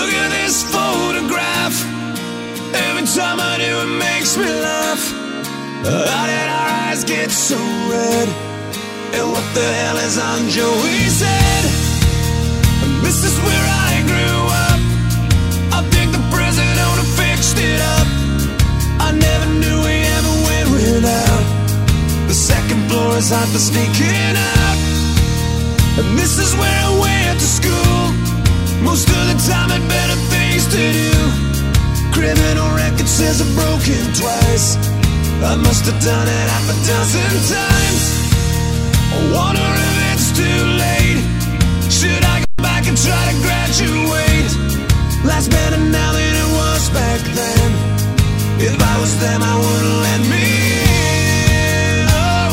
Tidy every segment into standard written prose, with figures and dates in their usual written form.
Look at this photograph. Every time I do it makes me laugh. How did our eyes get so red? And what the hell is on Joey's head? And this is where I grew up. I think the president who fixed it up. I never knew we ever went without. The second floor is hot for sneaking out. And this is where I went to school. Most of the time had better things to do. Criminal record says I've broken twice. I must have done it half a dozen times. I wonder if it's too late. Should I go back and try to graduate? Life's better now than it was back then. If I was them, I wouldn't let me in.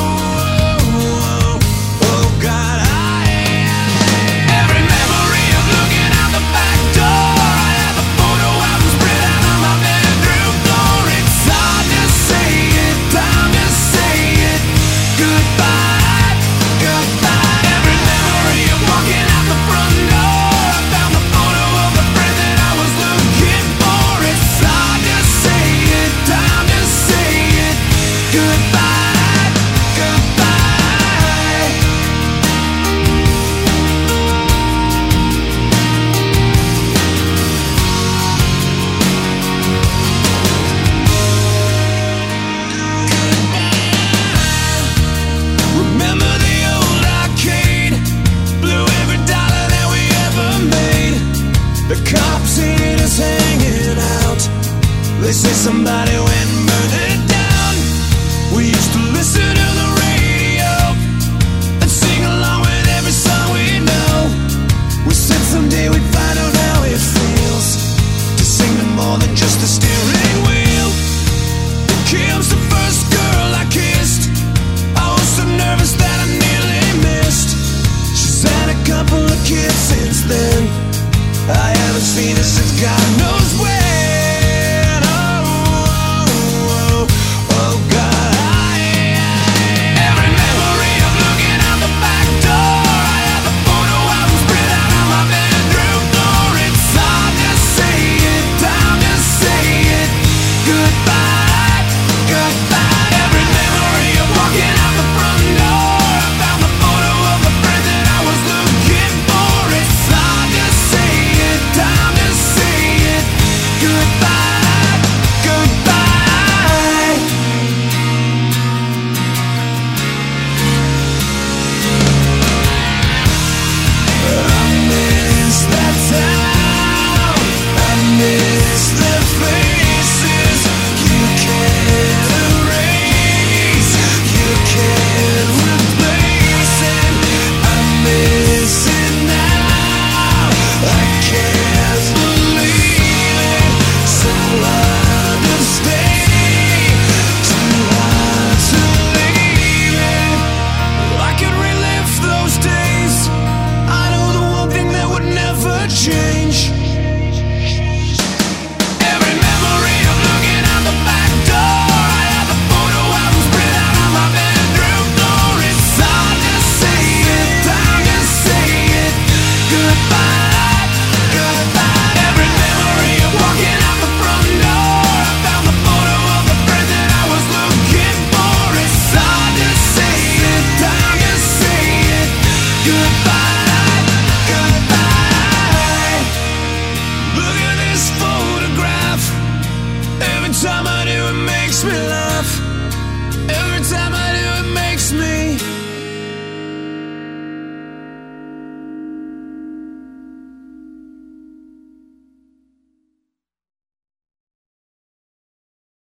Oh God, every memory of looking out the back door. I have a photo album spread out on my bedroom floor. It's hard to say it, time to say it. Goodbye, goodbye. Every memory of walking out the front door. I found the photo of the friend that I was looking for. It's hard to say it, time to say it. Goodbye, goodbye. Remember the old arcade? Blew every dollar that we ever made. The cops seen us hanging out. They say somebody went and burned it down. We used to listen to the radio and sing along with every song we know. We said someday we'd find out how it feels to sing to more than just a steering wheel. Kim's the first girl I kissed. I was so nervous that I nearly missed. She's had a couple of kids since then. I haven't seen her since God knows when. Oh God, every memory of looking out the back door. I have a photo album spread out on my bedroom floor. It's hard to say it, time to say it. Goodbye, goodbye. Every memory of walking out the front door. I found the photo of the friend that I was looking for. It's hard to say it, time to say it. Goodbye, goodbye. I miss that town. I miss the faces. You can't erase, you can't replace it. I miss it now. I can't believe it. So hard to stay, too hard to leave it. I could relive those days. I know the one thing that would never change. Every memory of looking out the back door. I have a photo album spread out on my bedroom floor. It's hard to say it, time to say it. Goodbye, goodbye. Every memory of walking out the front door. I found the photo of the friend that I was looking for. It's hard to say it, time to say it. Goodbye, goodbye. Look at this photograph. Every time I do it makes me laugh.